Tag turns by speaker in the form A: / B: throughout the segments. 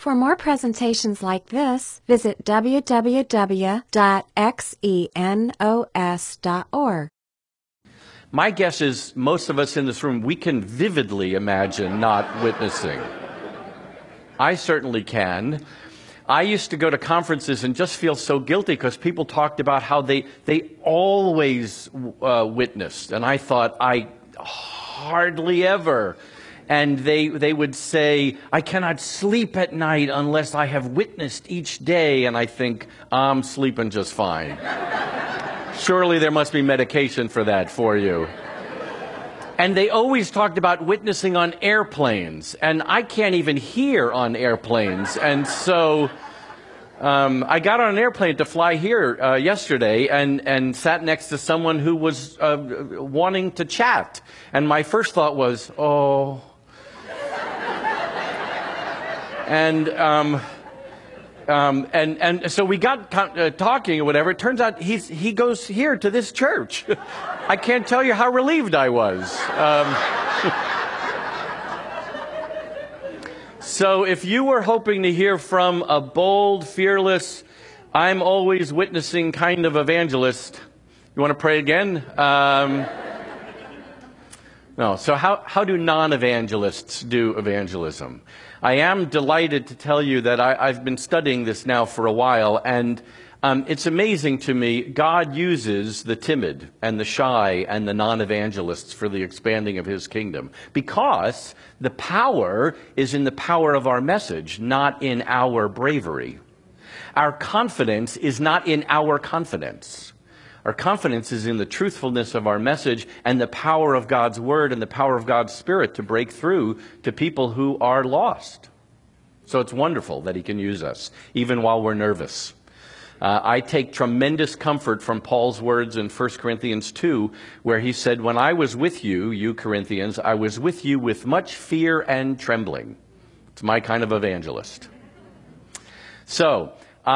A: For more presentations like this, visit www.xenos.org.
B: My guess is most of us in this room, we can vividly imagine not witnessing. I certainly can. I used to go to conferences and just feel so guilty because people talked about how they always witnessed. And I thought, I hardly ever. And they would say, I cannot sleep at night unless I have witnessed each day. And I think, I'm sleeping just fine. Surely there must be medication for that for you. And they always talked about witnessing on airplanes. And I can't even hear on airplanes. And so I got on an airplane to fly here yesterday and sat next to someone who was wanting to chat. And my first thought was, oh. And so we got talking or whatever. It turns out he goes here to this church. I can't tell you how relieved I was. So if you were hoping to hear from a bold, fearless, I'm always witnessing kind of evangelist, you want to pray again? No. So how do non-evangelists do evangelism? I am delighted to tell you that I've been studying this now for a while, and it's amazing to me. God uses the timid and the shy and the non-evangelists for the expanding of his kingdom, because the power is in the power of our message, not in our bravery. Our confidence is not in our confidence. Our confidence is in the truthfulness of our message and the power of God's word and the power of God's Spirit to break through to people who are lost. So it's wonderful that he can use us, even while we're nervous. I take tremendous comfort from Paul's words in 1 Corinthians 2, where he said, when I was with you, you Corinthians, I was with you with much fear and trembling. It's my kind of evangelist. So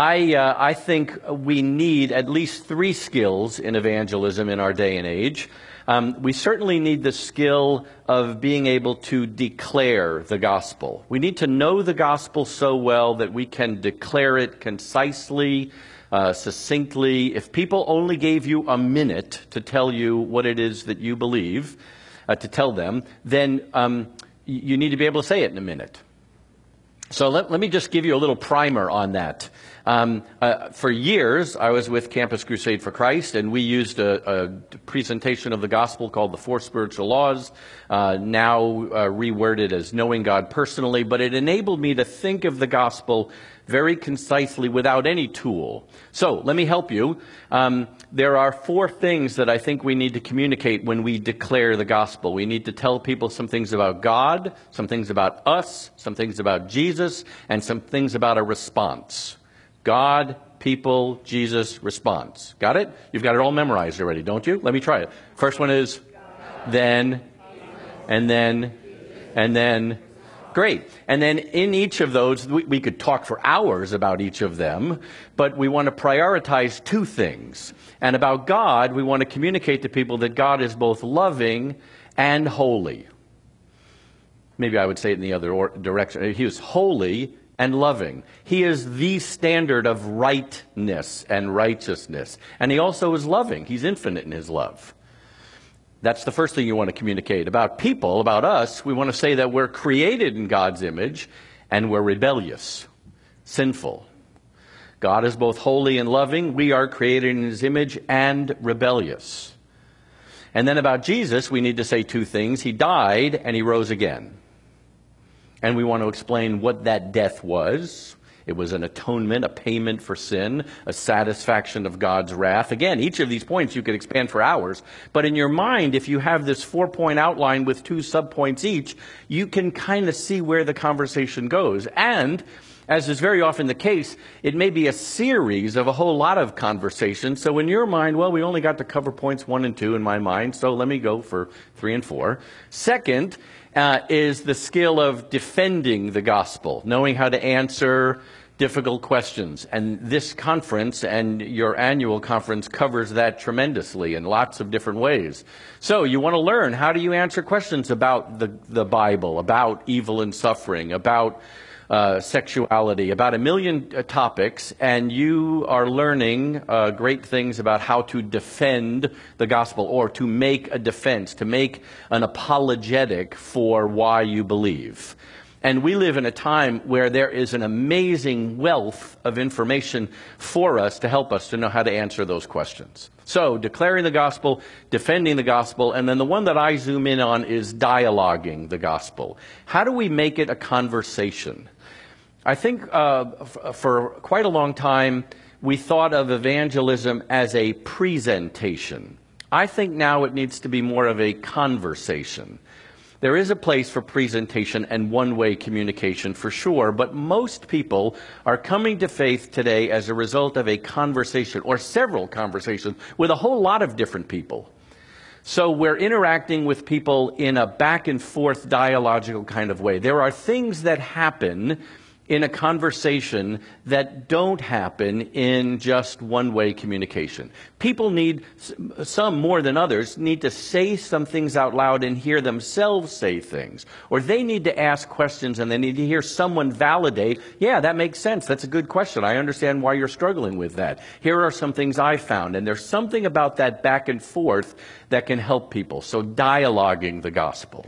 B: I think we need at least 3 skills in evangelism in our day and age. We certainly need the skill of being able to declare the gospel. We need to know the gospel so well that we can declare it concisely, succinctly. If people only gave you a minute to tell you what it is that you believe, to tell them, then you need to be able to say it in a minute. So let me just give you a little primer on that. For years, I was with Campus Crusade for Christ, and we used a presentation of the gospel called the 4 Spiritual Laws, now reworded as Knowing God Personally, but it enabled me to think of the gospel very concisely without any tool. So let me help you. There are 4 things that I think we need to communicate when we declare the gospel. We need to tell people some things about God, some things about us, some things about Jesus, and some things about a response. God, people, Jesus, response. Got it? You've got it all memorized already, don't you? Let me try it. First one is then, and then, and then. Great. And then in each of those, we could talk for hours about each of them, but we want to prioritize 2 things. And about God, we want to communicate to people that God is both loving and holy. Maybe I would say it in the other direction. He is holy and loving. He is the standard of rightness and righteousness. And he also is loving. He's infinite in his love. That's the first thing you want to communicate. About people, about us, we want to say that we're created in God's image and we're rebellious, sinful. God is both holy and loving. We are created in his image and rebellious. And then about Jesus, we need to say 2 things. He died and he rose again. And we want to explain what that death was. It was an atonement, a payment for sin, a satisfaction of God's wrath. Again, each of these points you could expand for hours. But in your mind, if you have this 4-point outline with 2 subpoints each, you can kind of see where the conversation goes. And, as is very often the case, it may be a series of a whole lot of conversations. So in your mind, well, we only got to cover points 1 and 2 in my mind, so let me go for 3 and 4. Second is the skill of defending the gospel, knowing how to answer difficult questions. And this conference and your annual conference covers that tremendously in lots of different ways. So you want to learn, how do you answer questions about the Bible, about evil and suffering, about sexuality, about 1 million topics, and you are learning great things about how to defend the gospel, or to make a defense, to make an apologetic for why you believe. And we live in a time where there is an amazing wealth of information for us to help us to know how to answer those questions. So, declaring the gospel, defending the gospel, and then the one that I zoom in on is dialoguing the gospel. How do we make it a conversation? I think for quite a long time, we thought of evangelism as a presentation. I think now it needs to be more of a conversation. There is a place for presentation and one-way communication for sure, but most people are coming to faith today as a result of a conversation or several conversations with a whole lot of different people. So we're interacting with people in a back and forth dialogical kind of way. There are things that happen in a conversation that don't happen in just one-way communication. People need, some more than others, need to say some things out loud and hear themselves say things. Or they need to ask questions and they need to hear someone validate, yeah, that makes sense, that's a good question, I understand why you're struggling with that. Here are some things I found. And there's something about that back and forth that can help people. So dialoguing the gospel.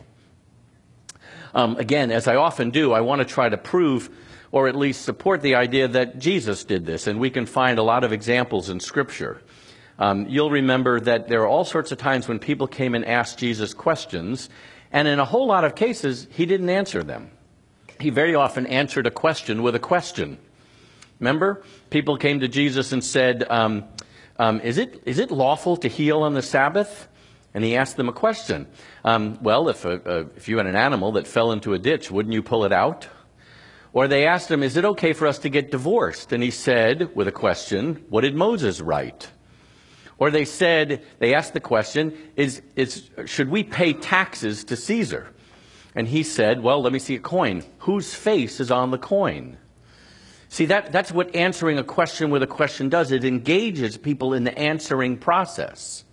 B: Again, as I often do, I want to try to prove or at least support the idea that Jesus did this, and we can find a lot of examples in Scripture. You'll remember that there are all sorts of times when people came and asked Jesus questions, and in a whole lot of cases, he didn't answer them. He very often answered a question with a question. Remember? People came to Jesus and said, is it lawful to heal on the Sabbath? And he asked them a question. Well, if you had an animal that fell into a ditch, wouldn't you pull it out? Or they asked him, is it okay for us to get divorced? And he said, with a question, what did Moses write? Or they asked the question, should we pay taxes to Caesar? And he said, well, let me see a coin. Whose face is on the coin? See, that's what answering a question with a question does. It engages people in the answering process.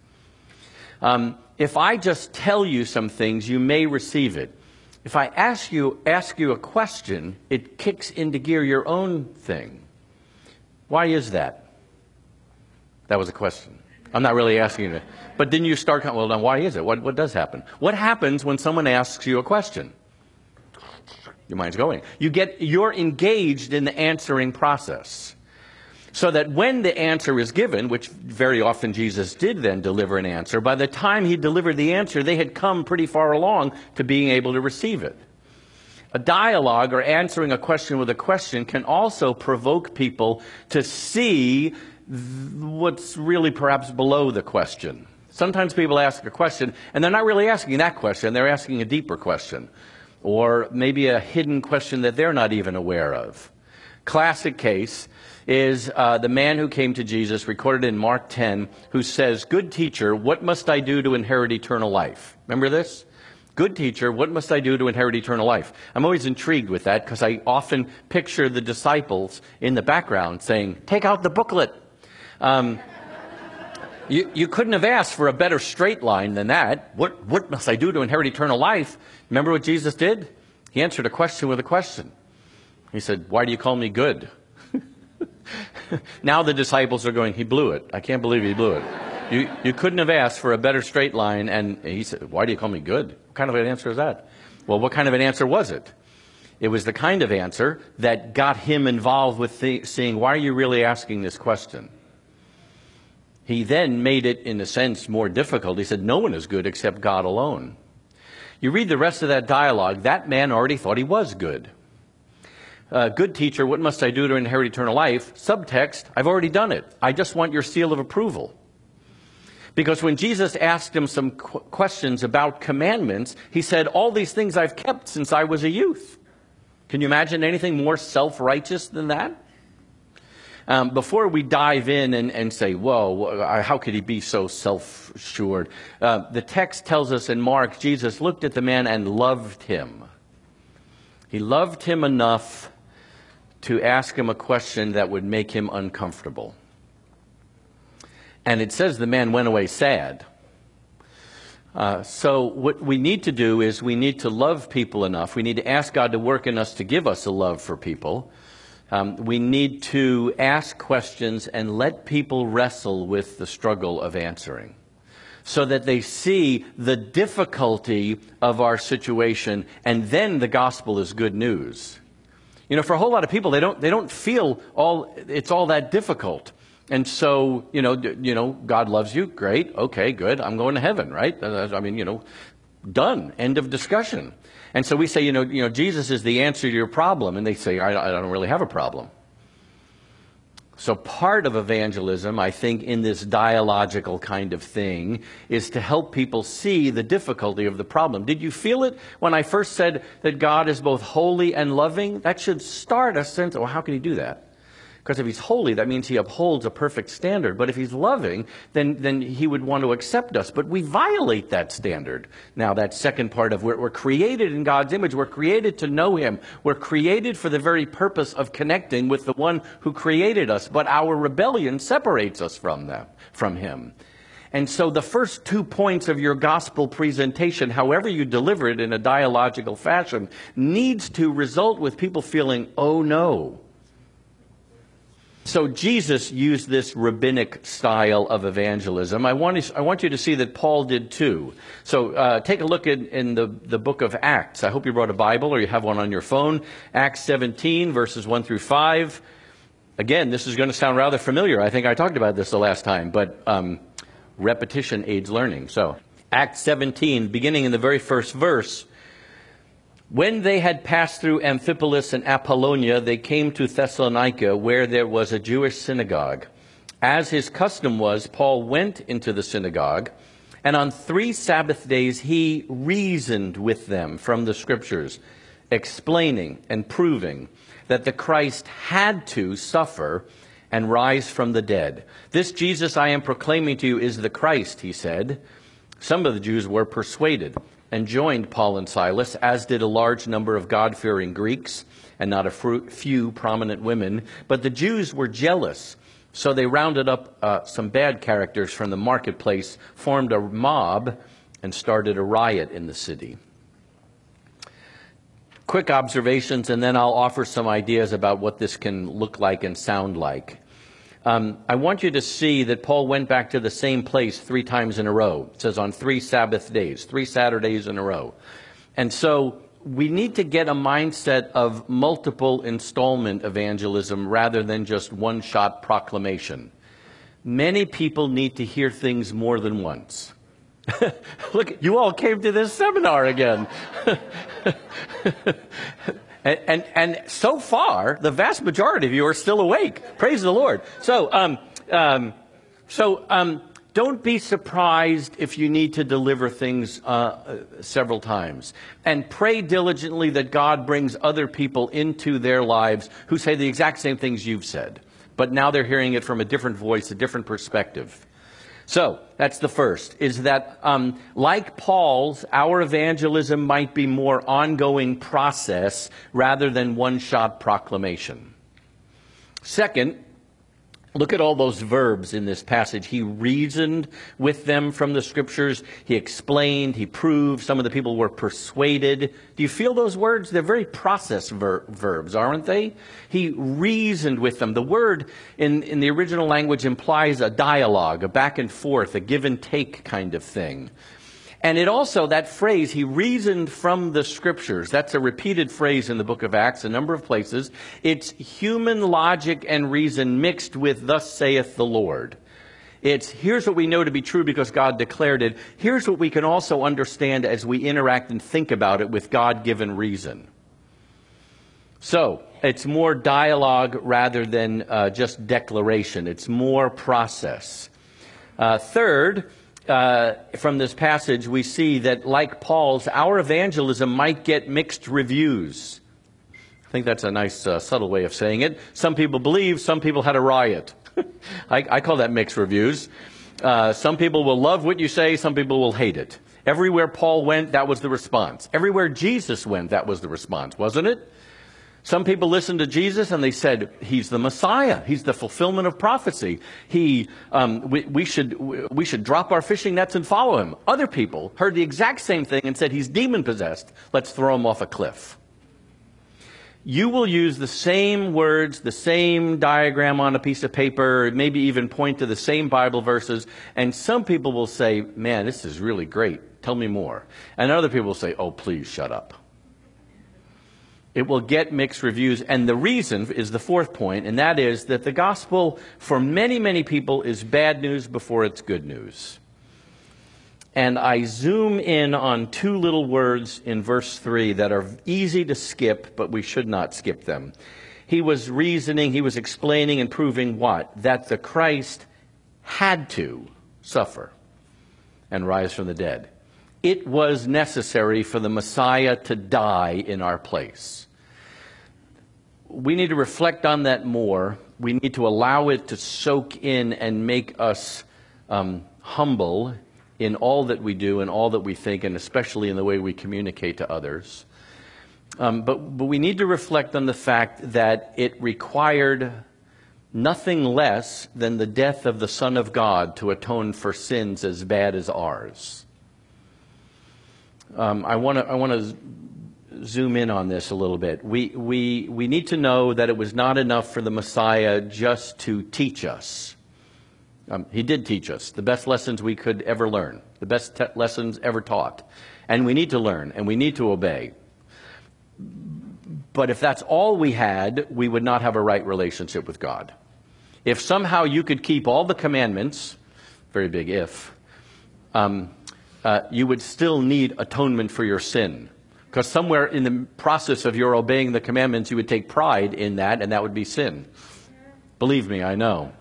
B: If I just tell you some things, you may receive it. If I ask you a question, it kicks into gear your own thing. Why is that? That was a question. I'm not really asking you. But then you start, well, then why is it? What does happen? What happens when someone asks you a question? Your mind's going. You're engaged in the answering process. So that when the answer is given, which very often Jesus did then deliver an answer, by the time he delivered the answer, they had come pretty far along to being able to receive it. A dialogue or answering a question with a question can also provoke people to see what's really perhaps below the question. Sometimes people ask a question, and they're not really asking that question, they're asking a deeper question, or maybe a hidden question that they're not even aware of. Classic case is the man who came to Jesus, recorded in Mark 10, who says, good teacher, what must I do to inherit eternal life? Remember this? Good teacher, what must I do to inherit eternal life? I'm always intrigued with that because I often picture the disciples in the background saying, take out the booklet. You couldn't have asked for a better straight line than that. What must I do to inherit eternal life? Remember what Jesus did? He answered a question with a question. He said, why do you call me good? Now the disciples are going, he blew it. I can't believe he blew it. You couldn't have asked for a better straight line. And he said, why do you call me good? What kind of an answer is that? Well, what kind of an answer was it? It was the kind of answer that got him involved with seeing, why are you really asking this question? He then made it, in a sense, more difficult. He said, no one is good except God alone. You read the rest of that dialogue, that man already thought he was good. Good teacher, what must I do to inherit eternal life? Subtext, I've already done it. I just want your seal of approval. Because when Jesus asked him some questions about commandments, he said, all these things I've kept since I was a youth. Can you imagine anything more self-righteous than that? Before we dive in and say, whoa, how could he be so self-assured? The text tells us in Mark, Jesus looked at the man and loved him. He loved him enough to ask him a question that would make him uncomfortable. And it says the man went away sad. So what we need to do is we need to love people enough. We need to ask God to work in us to give us a love for people. We need to ask questions and let people wrestle with the struggle of answering, so that they see the difficulty of our situation, and then the gospel is good news. You know, for a whole lot of people, they don't feel it's all that difficult. And so, God loves you. Great. Okay, good. I'm going to heaven, right? I mean, done. End of discussion. And so we say, Jesus is the answer to your problem. And they say, I don't really have a problem. So part of evangelism, I think, in this dialogical kind of thing, is to help people see the difficulty of the problem. Did you feel it when I first said that God is both holy and loving? That should start a sense, well, how can he do that? Because if he's holy, that means he upholds a perfect standard. But if he's loving, then he would want to accept us. But we violate that standard. Now, that second part of we're created in God's image. We're created to know him. We're created for the very purpose of connecting with the one who created us. But our rebellion separates us from him. And so the first 2 points of your gospel presentation, however you deliver it in a dialogical fashion, needs to result with people feeling, oh no. So Jesus used this rabbinic style of evangelism. I want you to see that Paul did too. So take a look in the book of Acts. I hope you brought a Bible or you have one on your phone. Acts 17, verses 1 through 5. Again, this is going to sound rather familiar. I think I talked about this the last time, but repetition aids learning. So Acts 17, beginning in the very first verse. When they had passed through Amphipolis and Apollonia, they came to Thessalonica, where there was a Jewish synagogue. As his custom was, Paul went into the synagogue, and on 3 Sabbath days he reasoned with them from the Scriptures, explaining and proving that the Christ had to suffer and rise from the dead. This Jesus I am proclaiming to you is the Christ, he said. Some of the Jews were persuaded and joined Paul and Silas, as did a large number of God-fearing Greeks and not a few prominent women. But the Jews were jealous, so they rounded up some bad characters from the marketplace, formed a mob, and started a riot in the city. Quick observations, and then I'll offer some ideas about what this can look like and sound like. I want you to see that Paul went back to the same place 3 times in a row. It says on 3 Sabbath days, 3 Saturdays in a row. And so we need to get a mindset of multiple installment evangelism rather than just one-shot proclamation. Many people need to hear things more than once. Look, you all came to this seminar again. And so far, the vast majority of you are still awake. Praise the Lord. So don't be surprised if you need to deliver things several times. And pray diligently that God brings other people into their lives who say the exact same things you've said. But now they're hearing it from a different voice, a different perspective. So, that's the first, is that like Paul's, our evangelism might be more ongoing process rather than one-shot proclamation. Second, look at all those verbs in this passage. He reasoned with them from the Scriptures. He explained. He proved. Some of the people were persuaded. Do you feel those words? They're very process verbs, aren't they? He reasoned with them. The word in the original language implies a dialogue, a back and forth, a give and take kind of thing. And it also, that phrase, he reasoned from the Scriptures. That's a repeated phrase in the book of Acts, a number of places. It's human logic and reason mixed with thus saith the Lord. It's here's what we know to be true because God declared it. Here's what we can also understand as we interact and think about it with God-given reason. So, it's more dialogue rather than just declaration. It's more process. Third, from this passage, we see that, like Paul's, our evangelism might get mixed reviews. I think that's a nice, subtle way of saying it. Some people believe, some people had a riot. I call that mixed reviews. Some people will love what you say, some people will hate it. Everywhere Paul went, that was the response. Everywhere Jesus went, that was the response, wasn't it? Some people listened to Jesus and they said, he's the Messiah. He's the fulfillment of prophecy. We should drop our fishing nets and follow him. Other people heard the exact same thing and said, he's demon-possessed. Let's throw him off a cliff. You will use the same words, the same diagram on a piece of paper, maybe even point to the same Bible verses, and some people will say, man, this is really great. Tell me more. And other people will say, oh, please shut up. It will get mixed reviews, and the reason is the fourth point, and that is that the gospel for many, many people is bad news before it's good news. And I zoom in on two little words in verse 3 that are easy to skip, but we should not skip them. He was reasoning, he was explaining and proving what? That the Christ had to suffer and rise from the dead. It was necessary for the Messiah to die in our place. We need to reflect on that more. We need to allow it to soak in and make us humble in all that we do and all that we think, and especially in the way we communicate to others. But we need to reflect on the fact that it required nothing less than the death of the Son of God to atone for sins as bad as ours. I want to zoom in on this a little bit. We need to know that it was not enough for the Messiah just to teach us. He did teach us the best lessons we could ever learn, the best lessons ever taught. And we need to learn, and we need to obey. But if that's all we had, we would not have a right relationship with God. If somehow you could keep all the commandments, very big if, you would still need atonement for your sin. Because somewhere in the process of your obeying the commandments, you would take pride in that, and that would be sin. Believe me, I know.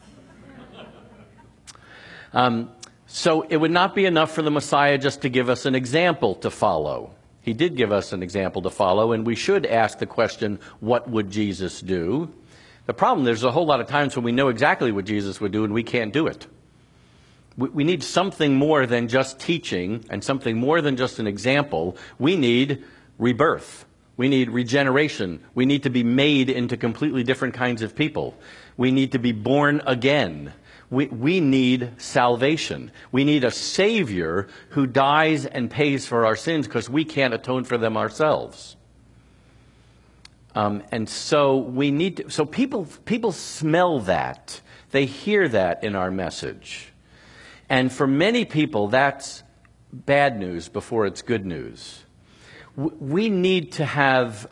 B: So it would not be enough for the Messiah just to give us an example to follow. He did give us an example to follow, and we should ask the question, what would Jesus do? The problem, there's a whole lot of times when we know exactly what Jesus would do, and we can't do it. We need something more than just teaching and something more than just an example. We need rebirth. We need regeneration. We need to be made into completely different kinds of people. We need to be born again. We need salvation. We need a Savior who dies and pays for our sins because we can't atone for them ourselves. And so we need to, so people smell that. They hear that in our message. And for many people, that's bad news before it's good news. We need to have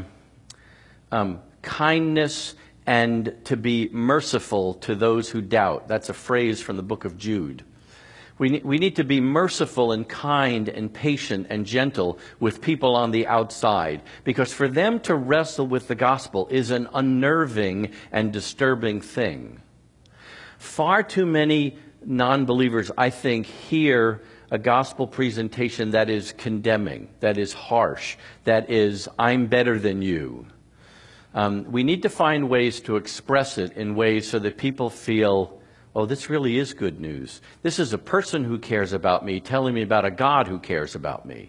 B: kindness and to be merciful to those who doubt. That's a phrase from the book of Jude. We need to be merciful and kind and patient and gentle with people on the outside, because for them to wrestle with the gospel is an unnerving and disturbing thing. Far too many non-believers, I think, hear a gospel presentation that is condemning, that is harsh, that is, I'm better than you. We need to find ways to express it in ways so that people feel, oh, this really is good news. This is a person who cares about me telling me about a God who cares about me.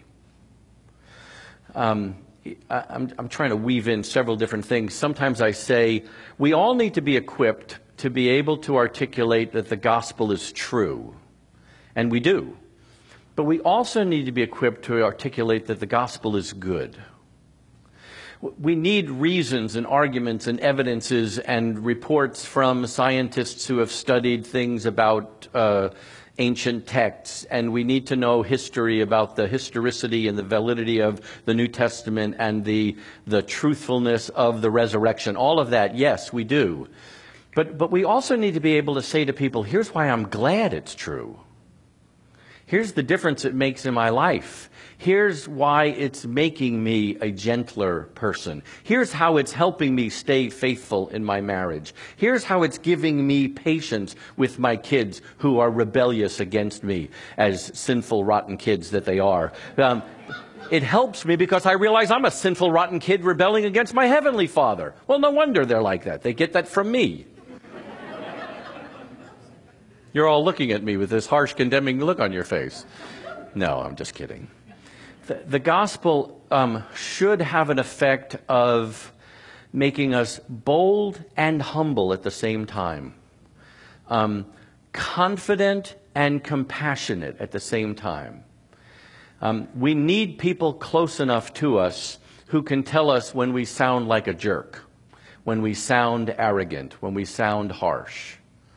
B: I'm trying to weave in several different things. Sometimes I say we all need to be equipped to be able to articulate that the gospel is true. And we do. But we also need to be equipped to articulate that the gospel is good. We need reasons and arguments and evidences and reports from scientists who have studied things about ancient texts, and we need to know history about the historicity and the validity of the New Testament and the truthfulness of the resurrection. All of that, yes, we do. But we also need to be able to say to people, here's why I'm glad it's true. Here's the difference it makes in my life. Here's why it's making me a gentler person. Here's how it's helping me stay faithful in my marriage. Here's how it's giving me patience with my kids who are rebellious against me, as sinful, rotten kids that they are. It helps me because I realize I'm a sinful, rotten kid rebelling against my Heavenly Father. Well, no wonder they're like that. They get that from me. You're all looking at me with this harsh, condemning look on your face. No, I'm just kidding. The gospel should have an effect of making us bold and humble at the same time, confident and compassionate at the same time. We need people close enough to us who can tell us when we sound like a jerk, when we sound arrogant, when we sound harsh.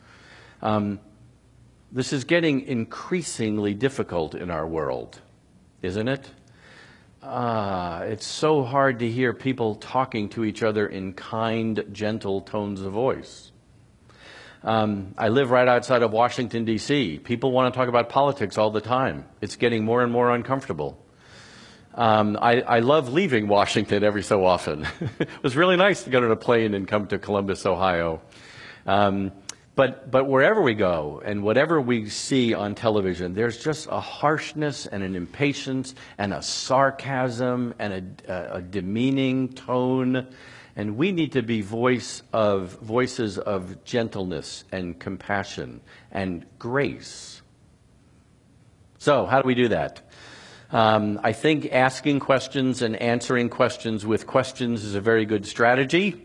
B: This is getting increasingly difficult in our world, isn't it? It's so hard to hear people talking to each other in kind, gentle tones of voice. I live right outside of Washington, D.C. People want to talk about politics all the time. It's getting more and more uncomfortable. I love leaving Washington every so often. It was really nice to get on a plane and come to Columbus, Ohio. But wherever we go and whatever we see on television, there's just a harshness and an impatience and a sarcasm and a demeaning tone. And we need to be voices of gentleness and compassion and grace. So how do we do that? I think asking questions and answering questions with questions is a very good strategy.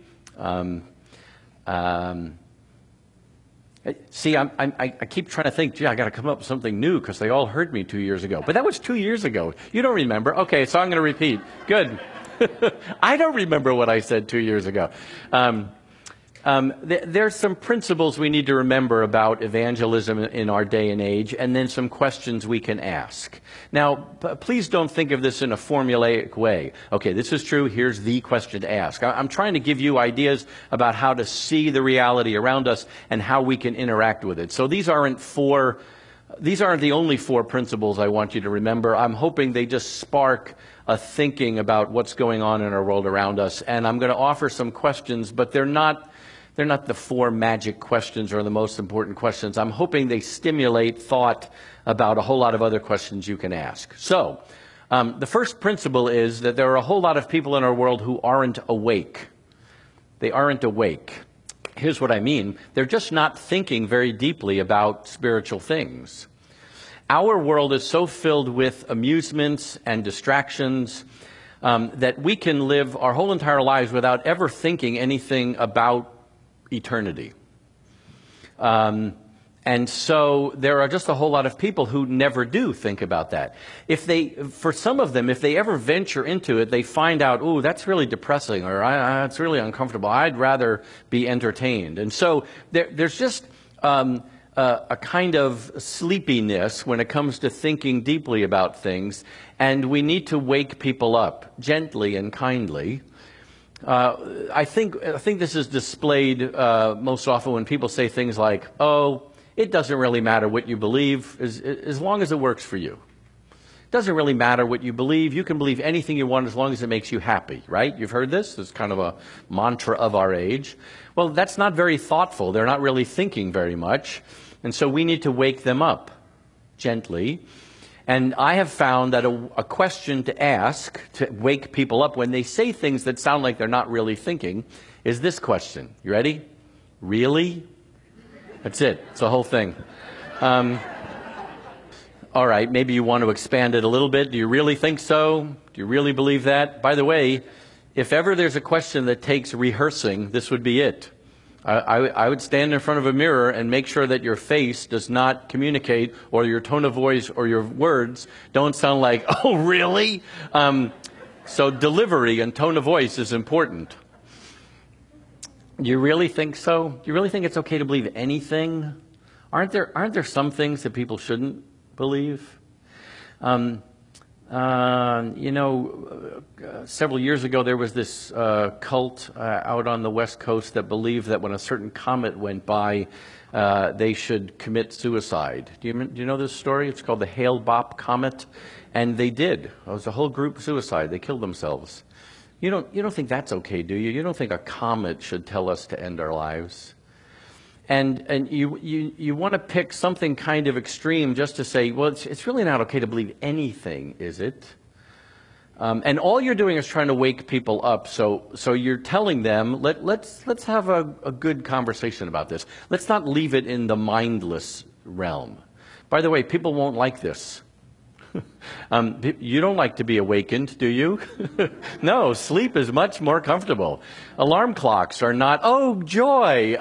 B: See, I keep trying to think, gee, I got to come up with something new because they all heard me 2 years ago. But that was 2 years ago. You don't remember? Okay, so I'm going to repeat. Good. I don't remember what I said 2 years ago. There's some principles we need to remember about evangelism in our day and age, and then some questions we can ask. Now, please don't think of this in a formulaic way. Okay, this is true, here's the question to ask. I'm trying to give you ideas about how to see the reality around us and how we can interact with it. So these aren't the only 4 principles I want you to remember. I'm hoping they just spark a thinking about what's going on in our world around us. And I'm going to offer some questions, but they're not the 4 magic questions or the most important questions. I'm hoping they stimulate thought about a whole lot of other questions you can ask. So, the first principle is that there are a whole lot of people in our world who aren't awake. They aren't awake. Here's what I mean. They're just not thinking very deeply about spiritual things. Our world is so filled with amusements and distractions that we can live our whole entire lives without ever thinking anything about eternity. And so there are just a whole lot of people who never do think about that. For some of them, if they ever venture into it, they find out, ooh, that's really depressing, or it's really uncomfortable. I'd rather be entertained. And so there's just a kind of sleepiness when it comes to thinking deeply about things, and we need to wake people up gently and kindly. I think this is displayed most often when people say things like, "Oh, it doesn't really matter what you believe as long as it works for you. It doesn't really matter what you believe. You can believe anything you want as long as it makes you happy," right? You've heard this? It's kind of a mantra of our age. Well, that's not very thoughtful. They're not really thinking very much. And so we need to wake them up gently. And I have found that a question to ask to wake people up when they say things that sound like they're not really thinking is this question. You ready? Really? That's it. It's the whole thing. All right, maybe you want to expand it a little bit. Do you really think so? Do you really believe that? By the way, if ever there's a question that takes rehearsing, this would be it. I would stand in front of a mirror and make sure that your face does not communicate, or your tone of voice or your words don't sound like, "Oh, really?" So delivery and tone of voice is important. Do you really think so? Do you really think it's okay to believe anything? Aren't there some things that people shouldn't believe? Several years ago there was this cult out on the West Coast that believed that when a certain comet went by, they should commit suicide. Do you know this story? It's called the Hale-Bopp comet, and they did. It was a whole group suicide. They killed themselves. You don't think that's okay, do you? You don't think a comet should tell us to end our lives? And you want to pick something kind of extreme just to say, well, it's really not okay to believe anything, is it? And all you're doing is trying to wake people up. So you're telling them, let's have a good conversation about this. Let's not leave it in the mindless realm. By the way, people won't like this. You don't like to be awakened, do you? No, sleep is much more comfortable. Alarm clocks are not, oh, joy.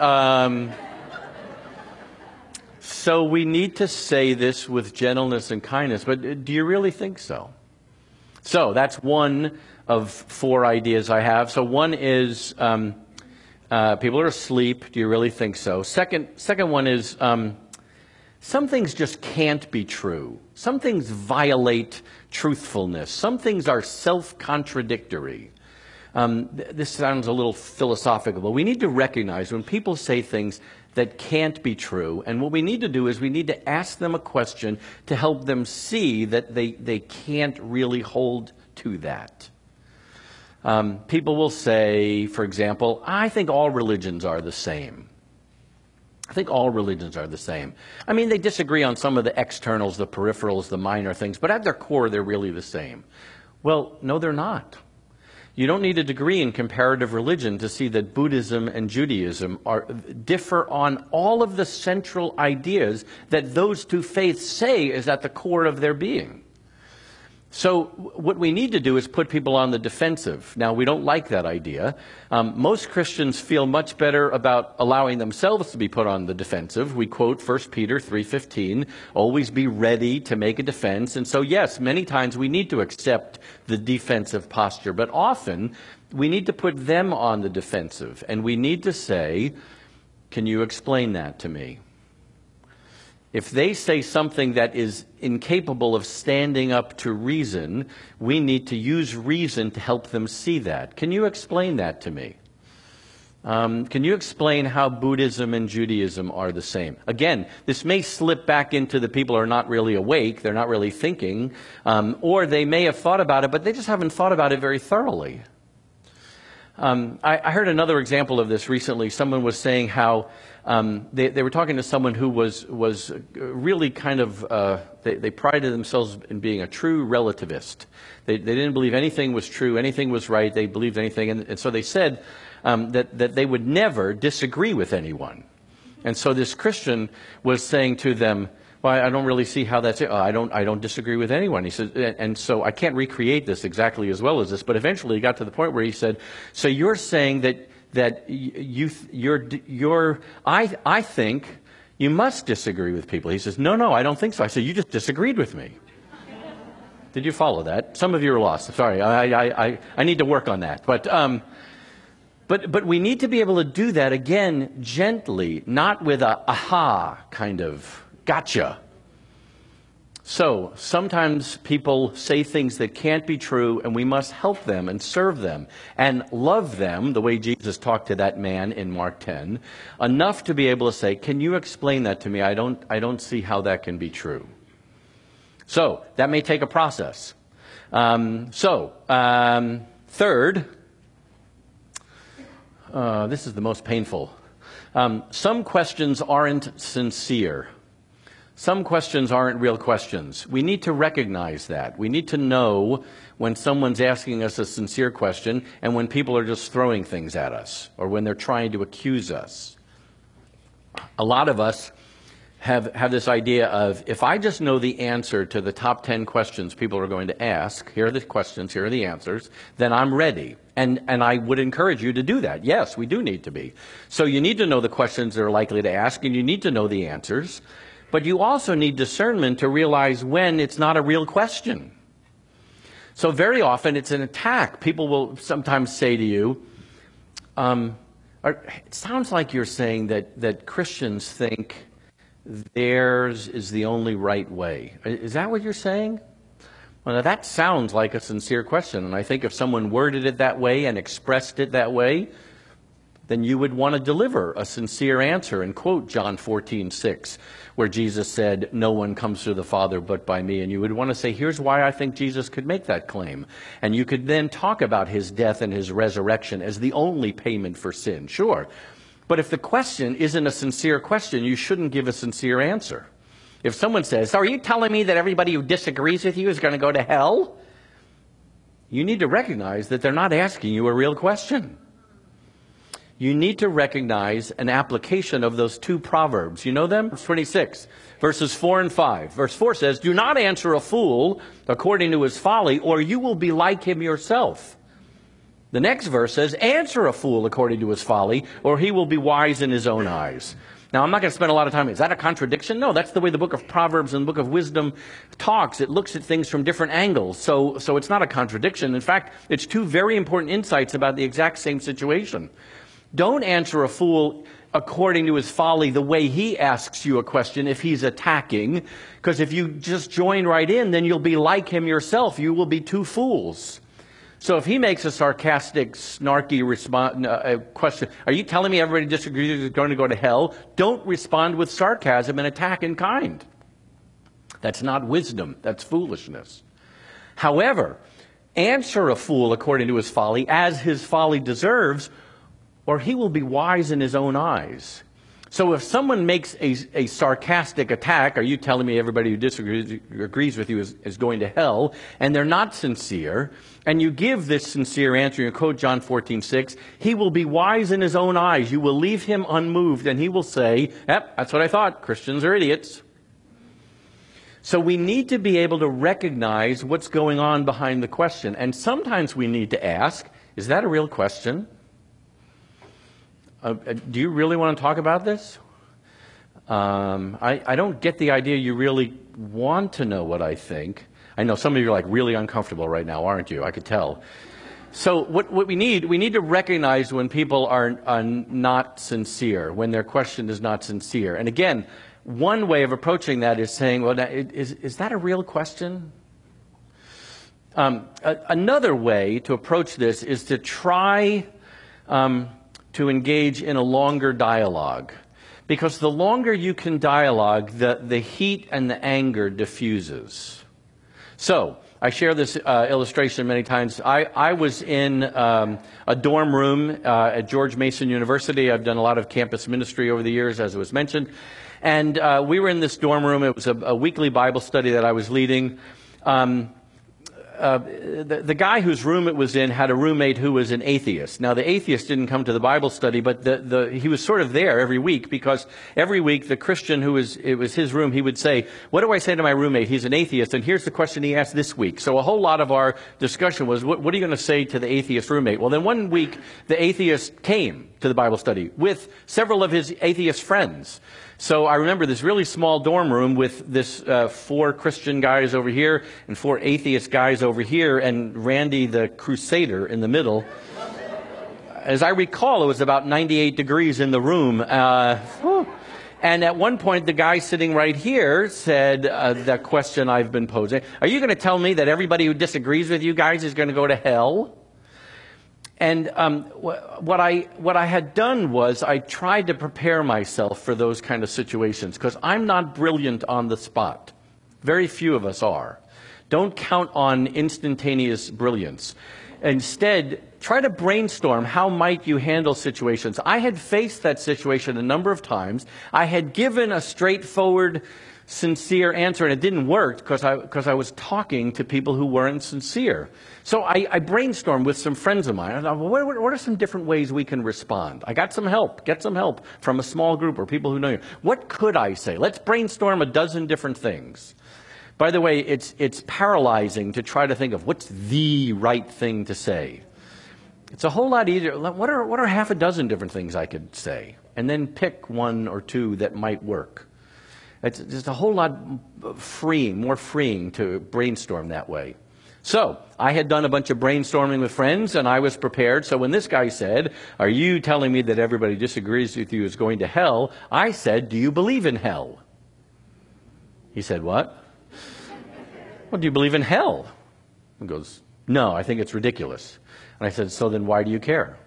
B: So we need to say this with gentleness and kindness, but do you really think so? So that's one of 4 ideas I have. So one is people are asleep. Do you really think so? Second one is some things just can't be true. Some things violate truthfulness. Some things are self-contradictory. This sounds a little philosophical, but we need to recognize when people say things that can't be true, and what we need to do is we need to ask them a question to help them see that they can't really hold to that. People will say, for example, I think all religions are the same. I think all religions are the same. I mean, they disagree on some of the externals, the peripherals, the minor things, but at their core, they're really the same. Well, no, they're not. You don't need a degree in comparative religion to see that Buddhism and Judaism differ on all of the central ideas that those 2 faiths say is at the core of their being. So what we need to do is put people on the defensive. Now, we don't like that idea. Most Christians feel much better about allowing themselves to be put on the defensive. We quote 1 Peter 3:15, always be ready to make a defense. And so, yes, many times we need to accept the defensive posture, but often we need to put them on the defensive. And we need to say, can you explain that to me? If they say something that is incapable of standing up to reason, we need to use reason to help them see that. Can you explain that to me? Can you explain how Buddhism and Judaism are the same? Again, this may slip back into the people are not really awake, they're not really thinking, or they may have thought about it, but they just haven't thought about it very thoroughly. I heard another example of this recently. Someone was saying how they were talking to someone who was really kind of, they prided themselves in being a true relativist. They didn't believe anything was true, anything was right, they believed anything. And so they said that they would never disagree with anyone. And so this Christian was saying to them, well, I don't really see how that's it. I don't disagree with anyone. He said, and so I can't recreate this exactly as well as this, but eventually he got to the point where he said, so you're saying that I think you must disagree with people. He says, no, I don't think so. I said, you just disagreed with me. Did you follow that? Some of you are lost. Sorry, I need to work on that. But we need to be able to do that again gently, not with a aha kind of gotcha. So sometimes people say things that can't be true, and we must help them and serve them and love them the way Jesus talked to that man in Mark 10, enough to be able to say, can you explain that to me? I don't see how that can be true. So that may take a process. Third, this is the most painful. Some questions aren't sincere. Some questions aren't real questions. We need to recognize that. We need to know when someone's asking us a sincere question and when people are just throwing things at us or when they're trying to accuse us. A lot of us have this idea of, if I just know the answer to the top 10 questions people are going to ask, here are the questions, here are the answers, then I'm ready. And I would encourage you to do that. Yes, we do need to be. So you need to know the questions they're likely to ask, and you need to know the answers. But you also need discernment to realize when it's not a real question. So very often it's an attack. People will sometimes say to you, it sounds like you're saying that Christians think theirs is the only right way. Is that what you're saying? Well, now that sounds like a sincere question. And I think if someone worded it that way and expressed it that way, then you would want to deliver a sincere answer and quote John 14:6, where Jesus said, no one comes to the Father but by me. And you would want to say, here's why I think Jesus could make that claim. And you could then talk about his death and his resurrection as the only payment for sin. Sure. But if the question isn't a sincere question, you shouldn't give a sincere answer. If someone says, so are you telling me that everybody who disagrees with you is going to go to hell? You need to recognize that they're not asking you a real question. you need to recognize an application of those two proverbs. You know them? Verse 26, verses 4 and 5. Verse 4 says, "Do not answer a fool according to his folly, or you will be like him yourself." The next verse says, "Answer a fool according to his folly, or he will be wise in his own eyes." Now, I'm not going to spend a lot of time. Is that a contradiction? No, that's the way the book of Proverbs and the book of Wisdom talks. It looks at things from different angles. So it's not a contradiction. In fact, it's two very important insights about the exact same situation. Don't answer a fool according to his folly the way he asks you a question if he's attacking. Because if you just join right in, then you'll be like him yourself. You will be two fools. So if he makes a sarcastic, snarky question, "Are you telling me everybody disagrees is going to go to hell?" Don't respond with sarcasm and attack in kind. That's not wisdom. That's foolishness. However, answer a fool according to his folly, as his folly deserves, or he will be wise in his own eyes. So if someone makes a sarcastic attack, "Are you telling me everybody who agrees with you is going to hell?" and they're not sincere, and you give this sincere answer, you quote John 14:6, "He will be wise in his own eyes. You will leave him unmoved, and he will say, 'Yep, that's what I thought. Christians are idiots.'" So we need to be able to recognize what's going on behind the question. And sometimes we need to ask, is that a real question? Do you really want to talk about this? I don't get the idea you really want to know what I think. I know some of you are like really uncomfortable right now, aren't you? I could tell. So what we need to recognize when people are not sincere, when their question is not sincere. And again, one way of approaching that is saying, well, is that a real question? Another way to approach this is to try to engage in a longer dialogue. Because the longer you can dialogue, the heat and the anger diffuses. So, I share this illustration many times. I was in a dorm room at George Mason University. I've done a lot of campus ministry over the years, as it was mentioned. And we were in this dorm room. It was a weekly Bible study that I was leading. The guy whose room it was in had a roommate who was an atheist. Now, the atheist didn't come to the Bible study, but he was sort of there every week, because every week the Christian it was his room, he would say, "What do I say to my roommate? He's an atheist, and here's the question he asked this week." So a whole lot of our discussion was, what are you going to say to the atheist roommate? Well, then one week, the atheist came to the Bible study with several of his atheist friends. So I remember this really small dorm room with this 4 Christian guys over here and 4 atheist guys over here, and Randy the Crusader in the middle. As I recall, it was about 98 degrees in the room. And at one point, the guy sitting right here said the question I've been posing: "Are you going to tell me that everybody who disagrees with you guys is going to go to hell?" And what I had done was I tried to prepare myself for those kind of situations, because I'm not brilliant on the spot. Very few of us are. Don't count on instantaneous brilliance. Instead, try to brainstorm how might you handle situations. I had faced that situation a number of times. I had given a straightforward, sincere answer, and it didn't work because I was talking to people who weren't sincere. So I brainstormed with some friends of mine. I thought, well, what are some different ways we can respond? I got some help. Get some help from a small group or people who know you. What could I say? Let's brainstorm a dozen different things. By the way, it's paralyzing to try to think of what's the right thing to say. It's a whole lot easier. What are half a dozen different things I could say? And then pick one or two that might work. It's just a whole lot more freeing to brainstorm that way. So, I had done a bunch of brainstorming with friends, and I was prepared. So when this guy said, "Are you telling me that everybody disagrees with you is going to hell?" I said, "Do you believe in hell?" He said, "What?" "Well, do you believe in hell?" He goes, "No, I think it's ridiculous." And I said, "So then why do you care?"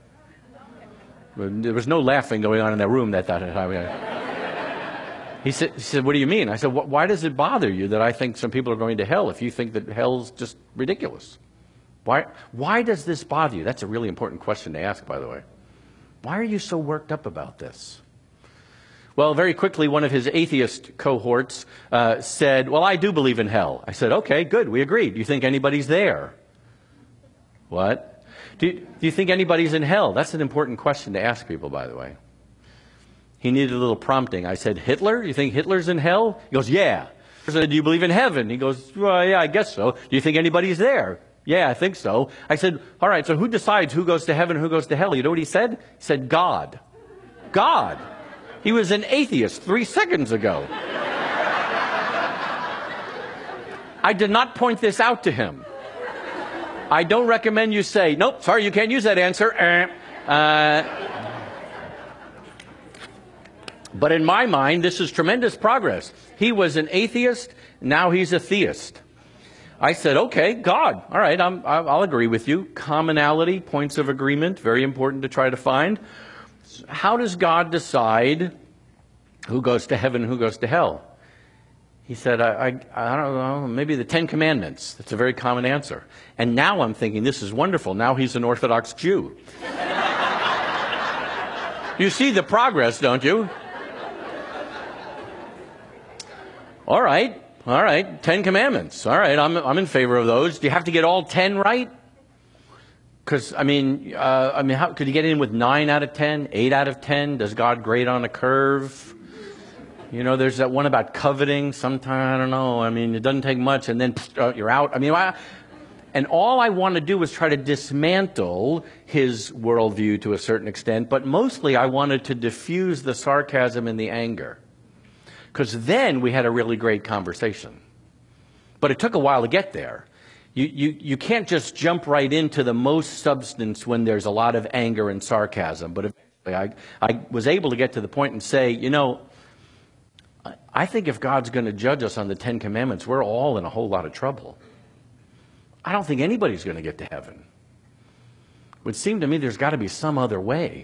B: There was no laughing going on in that room that time. He said, "What do you mean?" I said, "Why does it bother you that I think some people are going to hell if you think that hell's just ridiculous? Why does this bother you?" That's a really important question to ask, by the way. Why are you so worked up about this? Well, very quickly, one of his atheist cohorts said, "Well, I do believe in hell." I said, "Okay, good, we agree. Do you think anybody's there?" "What?" Do you think anybody's in hell? That's an important question to ask people, by the way. He needed a little prompting. I said, Hitler? You think Hitler's in hell? He goes, yeah. I said, do you believe in heaven? He goes, well, yeah, I guess so. Do you think anybody's there? Yeah, I think so. I said, all right, so who decides who goes to heaven and who goes to hell? You know what he said? He said, God. God. He was an atheist 3 seconds ago. I did not point this out to him. I don't recommend you say, nope, sorry, you can't use that answer. But in my mind, this is tremendous progress. He was an atheist, now he's a theist. I said, okay, God, all right, I'll agree with you. Commonality, points of agreement, very important to try to find. How does God decide who goes to heaven and who goes to hell? He said, I don't know, maybe the Ten Commandments. That's a very common answer. And now I'm thinking, this is wonderful. Now he's an Orthodox Jew. You see the progress, don't you? All right. 10 Commandments. All right, I'm in favor of those. Do you have to get all 10 right? Because, how could you get in with 9 out of 10, 8 out of 10? Does God grade on a curve? You know, there's that one about coveting. Sometimes, I don't know. It doesn't take much, and then you're out. And all I want to do was try to dismantle his worldview to a certain extent, but mostly I wanted to diffuse the sarcasm and the anger. Because then we had a really great conversation. But it took a while to get there. You can't just jump right into the most substance when there's a lot of anger and sarcasm. But eventually I was able to get to the point and say, I think if God's going to judge us on the Ten Commandments, we're all in a whole lot of trouble. I don't think anybody's going to get to heaven. It would seem to me there's got to be some other way.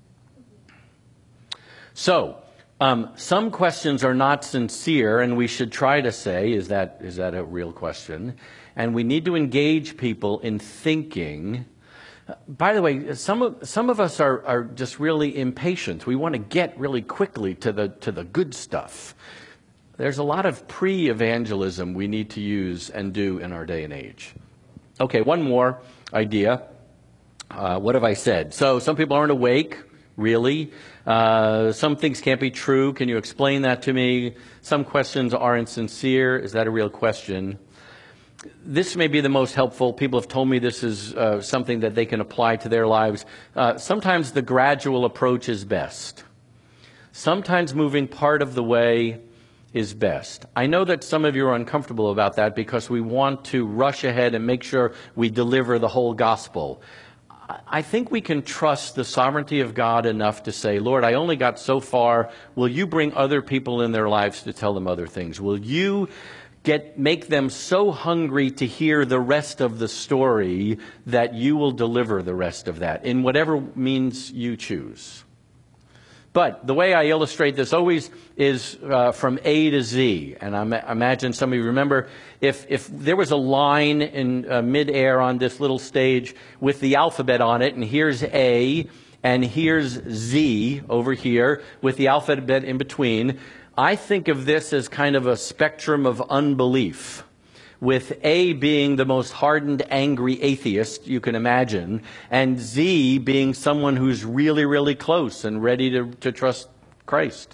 B: So, some questions are not sincere, and we should try to say, is that a real question? And we need to engage people in thinking. By the way, some of us are just really impatient. We want to get really quickly to the good stuff. There's a lot of pre-evangelism we need to use and do in our day and age. Okay, one more idea. What have I said? So some people aren't awake. Really? Some things can't be true. Can you explain that to me? Some questions aren't sincere. Is that a real question? This may be the most helpful. People have told me this is something that they can apply to their lives. Sometimes the gradual approach is best. Sometimes moving part of the way is best. I know that some of you are uncomfortable about that because we want to rush ahead and make sure we deliver the whole gospel. I think we can trust the sovereignty of God enough to say, Lord, I only got so far. Will you bring other people in their lives to tell them other things? Will you make them so hungry to hear the rest of the story that you will deliver the rest of that in whatever means you choose? But the way I illustrate this always is from A to Z. And I imagine some of you remember if there was a line in midair on this little stage with the alphabet on it, and here's A, and here's Z over here with the alphabet in between, I think of this as kind of a spectrum of unbelief, with A being the most hardened, angry atheist you can imagine, and Z being someone who's really, really close and ready to trust Christ.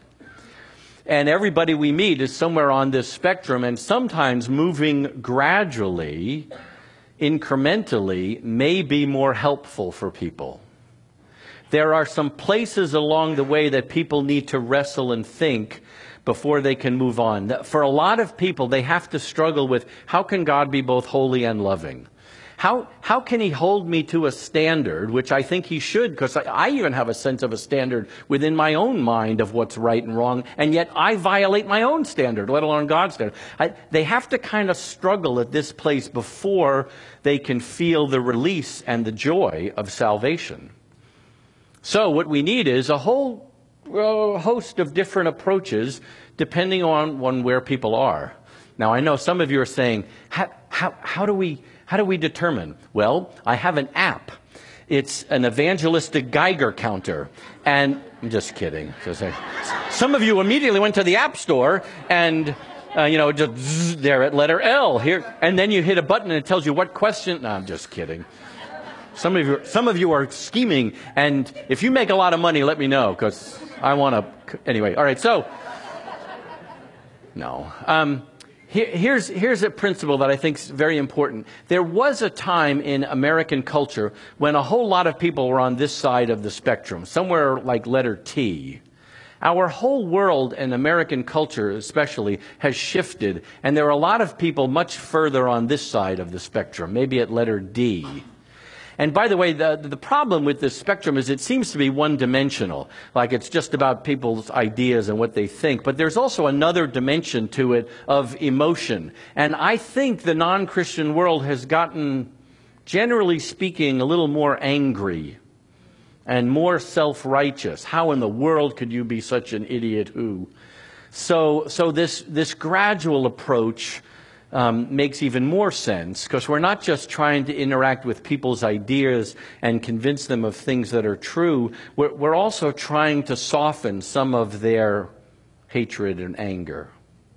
B: And everybody we meet is somewhere on this spectrum, and sometimes moving gradually, incrementally, may be more helpful for people. There are some places along the way that people need to wrestle and think before they can move on. For a lot of people, they have to struggle with, how can God be both holy and loving? How can he hold me to a standard, which I think he should, because I even have a sense of a standard within my own mind of what's right and wrong, and yet I violate my own standard, let alone God's standard. They have to kind of struggle at this place before they can feel the release and the joy of salvation. So what we need is a whole host of different approaches depending on where people are. Now, I know some of you are saying, how do we determine? Well, I have an app. It's an evangelistic Geiger counter. And I'm just kidding. Some of you immediately went to the App Store and, just there at letter L here. And then you hit a button and it tells you what question. No, I'm just kidding. Some of you are scheming, and if you make a lot of money, let me know, because I want to. Anyway, all right. So, no. Here's a principle that I think is very important. There was a time in American culture when a whole lot of people were on this side of the spectrum, somewhere like letter T. Our whole world and American culture especially has shifted, and there are a lot of people much further on this side of the spectrum, maybe at letter D. And by the way, the problem with this spectrum is it seems to be one-dimensional, like it's just about people's ideas and what they think. But there's also another dimension to it of emotion. And I think the non-Christian world has gotten, generally speaking, a little more angry and more self-righteous. How in the world could you be such an idiot who? So this gradual approach makes even more sense, because we're not just trying to interact with people's ideas and convince them of things that are true. We're also trying to soften some of their hatred and anger.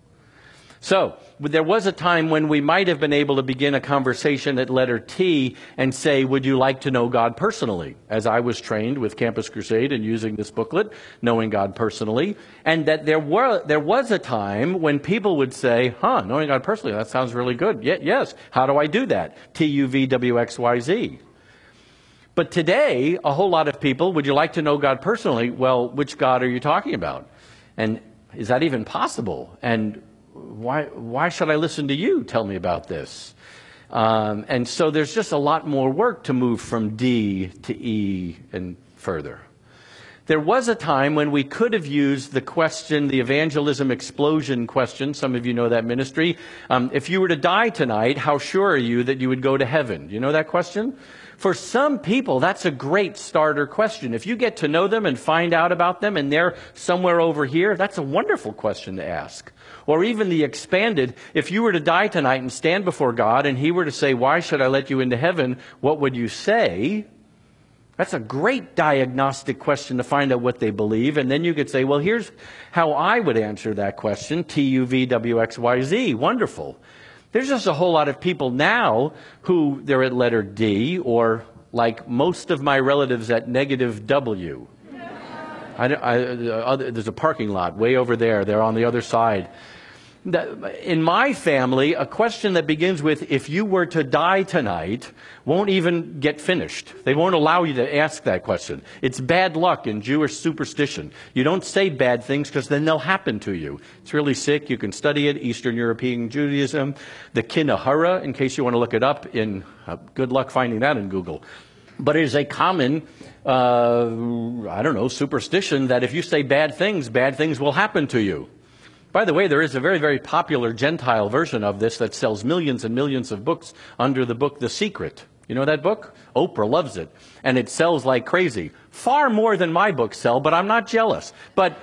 B: So, there was a time when we might have been able to begin a conversation at letter T and say, would you like to know God personally? As I was trained with Campus Crusade and using this booklet, Knowing God Personally. And that there was a time when people would say, knowing God personally, that sounds really good. Yes, how do I do that? TUVWXYZ. But today, a whole lot of people, would you like to know God personally? Well, which God are you talking about? And is that even possible? And why should I listen to you? Tell me about this. And so there's just a lot more work to move from D to E and further. There was a time when we could have used the question, the evangelism explosion question. Some of you know that ministry. If you were to die tonight, how sure are you that you would go to heaven? Do you know that question? For some people, that's a great starter question. If you get to know them and find out about them and they're somewhere over here, that's a wonderful question to ask. Or even the expanded, if you were to die tonight and stand before God and he were to say, why should I let you into heaven? What would you say? That's a great diagnostic question to find out what they believe. And then you could say, well, here's how I would answer that question. TUVWXYZ. Wonderful. There's just a whole lot of people now who they're at letter D, or like most of my relatives at negative W. There's a parking lot way over there. They're on the other side. In my family, a question that begins with, if you were to die tonight, won't even get finished. They won't allow you to ask that question. It's bad luck in Jewish superstition. You don't say bad things because then they'll happen to you. It's really sick. You can study it. Eastern European Judaism. The Kinahara, in case you want to look it up. Good luck finding that in Google. But it is a common, superstition that if you say bad things will happen to you. By the way, there is a very, very popular Gentile version of this that sells millions and millions of books under the book The Secret. You know that book? Oprah loves it. And it sells like crazy. Far more than my books sell, but I'm not jealous. But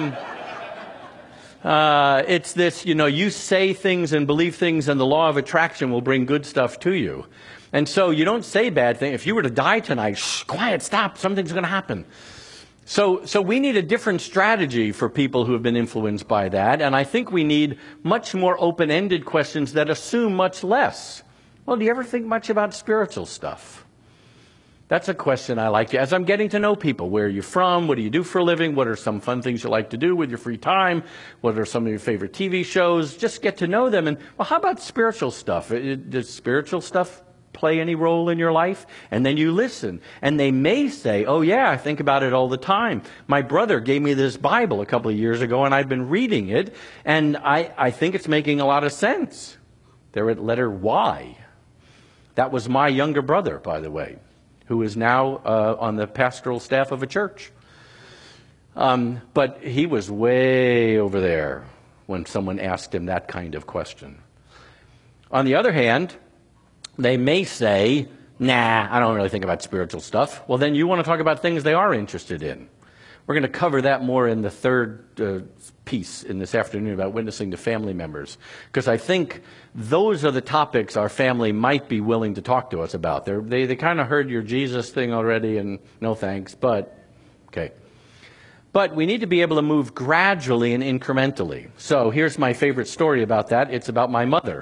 B: it's this, you say things and believe things and the law of attraction will bring good stuff to you. And so you don't say bad things. If you were to die tonight, quiet, stop, something's going to happen. So we need a different strategy for people who have been influenced by that. And I think we need much more open-ended questions that assume much less. Well, do you ever think much about spiritual stuff? That's a question I like to. As I'm getting to know people, where are you from? What do you do for a living? What are some fun things you like to do with your free time? What are some of your favorite TV shows? Just get to know them. And, well, how about spiritual stuff? Does spiritual stuff play any role in your life? And then you listen. And they may say, oh yeah, I think about it all the time. My brother gave me this Bible a couple of years ago and I've been reading it and I think it's making a lot of sense. They're at letter Y. That was my younger brother, by the way, who is now on the pastoral staff of a church. But he was way over there when someone asked him that kind of question. On the other hand, they may say, nah, I don't really think about spiritual stuff. Well, then you want to talk about things they are interested in. We're going to cover that more in the third piece in this afternoon about witnessing to family members. Because I think those are the topics our family might be willing to talk to us about. They kind of heard your Jesus thing already and no thanks, but okay. But we need to be able to move gradually and incrementally. So here's my favorite story about that. It's about my mother.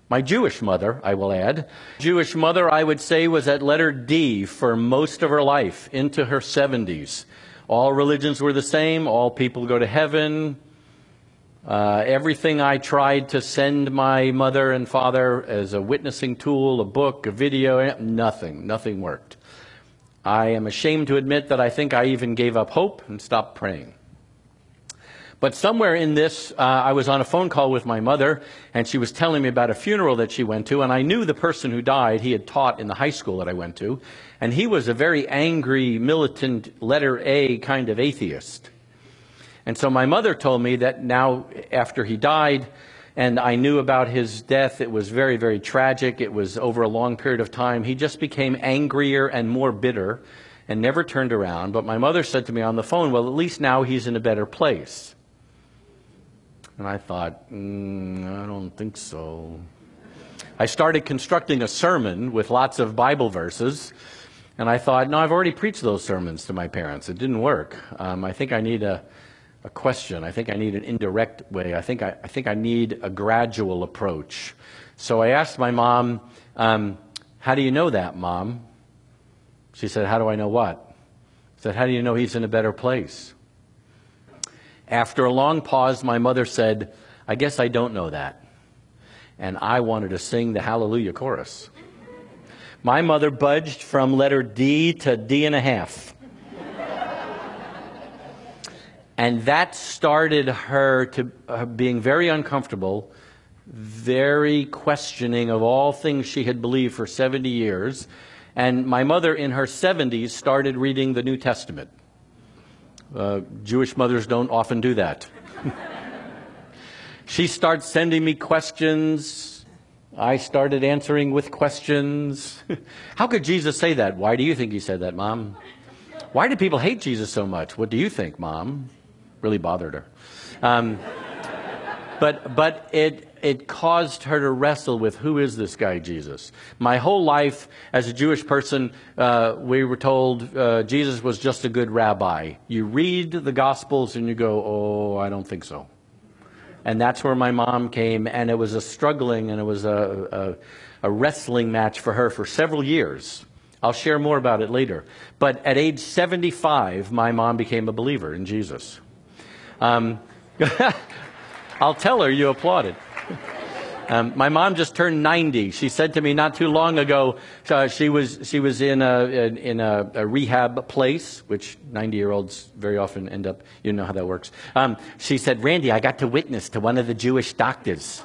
B: My Jewish mother, I will add. Jewish mother, I would say, was at letter D for most of her life, into her 70s. All religions were the same. All people go to heaven. Everything I tried to send my mother and father as a witnessing tool, a book, a video, nothing worked. I am ashamed to admit that I think I even gave up hope and stopped praying. But somewhere in this, I was on a phone call with my mother, and she was telling me about a funeral that she went to, and I knew the person who died. He had taught in the high school that I went to, and he was a very angry, militant, letter A kind of atheist. And so my mother told me that now, after he died, and I knew about his death, it was very, very tragic. It was over a long period of time. He just became angrier and more bitter and never turned around. But my mother said to me on the phone, well, at least now he's in a better place. And I thought, I don't think so. I started constructing a sermon with lots of Bible verses, and I thought, no, I've already preached those sermons to my parents. It didn't work. I think I need a question. I think I need an indirect way. I think I need a gradual approach. So I asked my mom, how do you know that, Mom? She said, how do I know what? I said, how do you know he's in a better place? After a long pause, my mother said, I guess I don't know that. And I wanted to sing the Hallelujah chorus. My mother budged from letter D to D and a half. And that started her to being very uncomfortable, very questioning of all things she had believed for 70 years. And my mother, in her 70s, started reading the New Testament. Jewish mothers don't often do that. She starts sending me questions. I started answering with questions. How could Jesus say that? Why do you think he said that, Mom? Why do people hate Jesus so much? What do you think, Mom? Really bothered her. But it caused her to wrestle with, who is this guy Jesus? My whole life as a Jewish person, we were told Jesus was just a good rabbi. You read the Gospels and you go, oh, I don't think so. And that's where my mom came, and it was a struggling and it was a wrestling match for her for several years. I'll share more about it later. But at age 75, my mom became a believer in Jesus. I'll tell her you applauded. My mom just turned 90. She said to me not too long ago, she was in a rehab place, which 90-year-olds very often end up, you know how that works. She said, Randy, I got to witness to one of the Jewish doctors.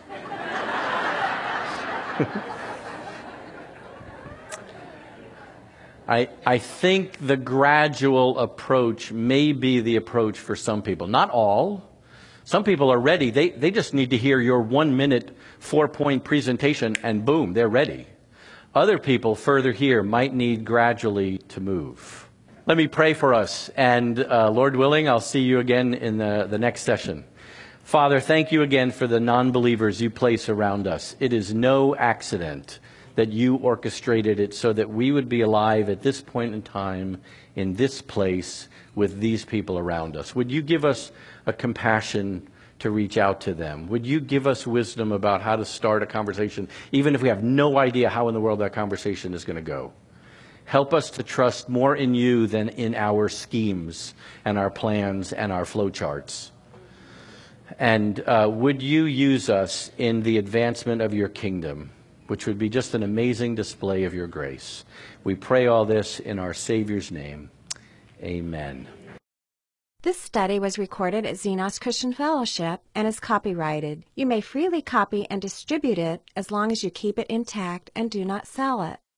B: I think the gradual approach may be the approach for some people. Not all. Some people are ready. They just need to hear your 1-minute, 4-point presentation, and boom, they're ready. Other people further here might need gradually to move. Let me pray for us, and Lord willing, I'll see you again in the next session. Father, thank you again for the non-believers you place around us. It is no accident that you orchestrated it so that we would be alive at this point in time, in this place, with these people around us. Would you give us a compassion to reach out to them? Would you give us wisdom about how to start a conversation, even if we have no idea how in the world that conversation is going to go? Help us to trust more in you than in our schemes and our plans and our flowcharts. And would you use us in the advancement of your kingdom, which would be just an amazing display of your grace. We pray all this in our Savior's name. Amen.
A: This study was recorded at Xenos Christian Fellowship and is copyrighted. You may freely copy and distribute it as long as you keep it intact and do not sell it.